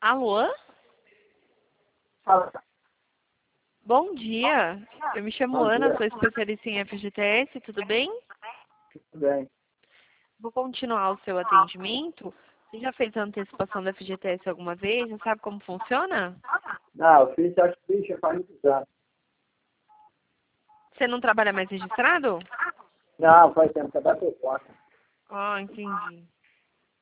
Alô? Fala. Bom dia. Eu me chamo Bom Ana, dia. sou especialista em FGTS, tudo bem? Tudo bem. Vou continuar o seu atendimento. Você já fez a antecipação da FGTS alguma vez? Já sabe como funciona? Não, eu fiz acho que já faz muitos anos. Você não trabalha mais registrado? Não, faz tempo que eu dá por conta. Ah, entendi.